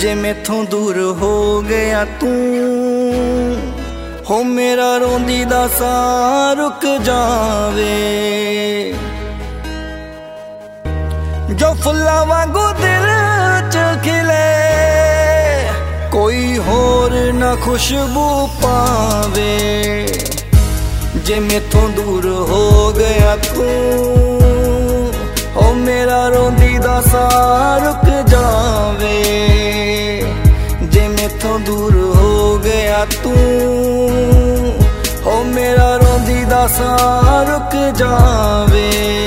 जे मैथों दूर हो गया तू, हो मेरा रोंदी दा सा रुक जावे। जो फुल्ला वांगू दिल च खिले, कोई होर ना खुशबू पावे। जे मैथों दूर हो गया तू, हो मेरा रोंदी दा सा रुक जावे। जे मैथों दूर हो गया तू, हो मेरा रोंदी दा सा रुक जावे।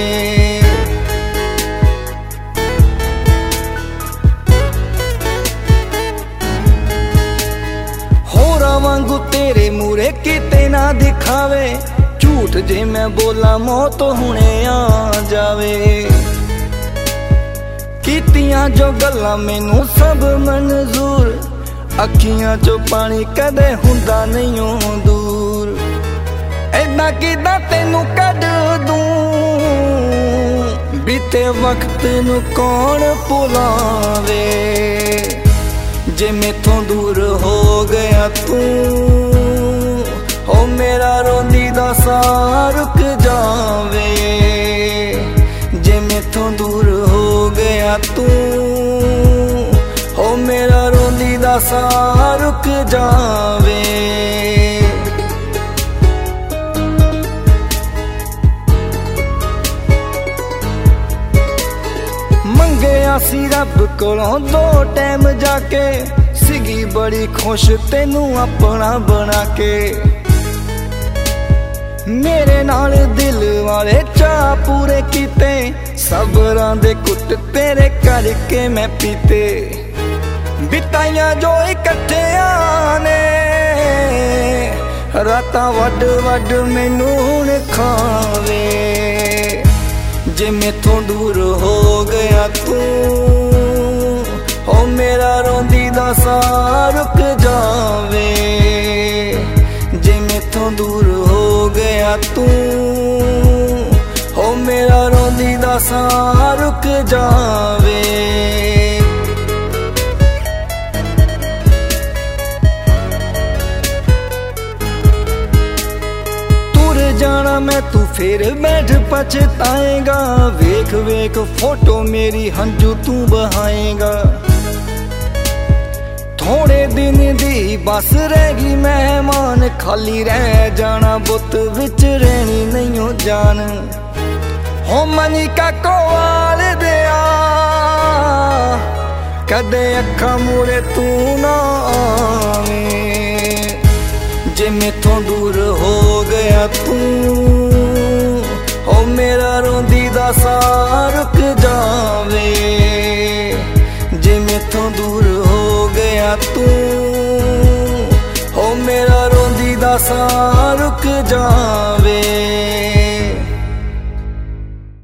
होरा वांगू तेरे मूरे किते ना दिखावे, झूठ जे मैं बोला मौत हुणे आ जावे। कीतियां जो गल्लां मैनू सब मंजूर, अखियां चो पानी कदे हुंदा नहीं दूर। ऐदा किदां तैनू कढ दूं, बीते वक्त नू कौन भुलावे। जे मैथों दूर हो गया तू, हो मेरा रोंदी दा सा रुक जावे। जे मैथों दूर हो गया तू, हो मेरा रोंदी दा सा रुक जावे। मंगया सी रब कोलों 2 टाइम जाके, सीगी बड़ी खुश तेनू अपना बना के। मेरे नाल दिल वाले चाह पूरे कीते, सबरां दे कुट तेरे करके मैं पीते। बिताइयां जो इकट्ठियां ने, रातां वड वड मैनू हुण खावे। जे मैथों दूर हो गया तू, हो मेरा रोंदी दा सा रुक जावे। जे मैथों दूर हो गया तू, हो मेरा रोंदी दा सा रुक जावे। तुर जाना मैं तू फिर बैठ पछताएगा, वेख वेख फोटो मेरी हंजू तू बहाएगा। थोड़े दिन दी बस रहेगी मेहमान, खाली रह जाना बुत विच रहनी नहीं हो जान। हो मनिका कोल दिया, कदे अखा मुड़े तू ना आवे। जे मैथों दूर हो गया तू, हो मेरा रोंदी दा सा रुक जावे। जे मैथों दूर हो गया तू, हो मेरा रोंदी दा सा रुक जा।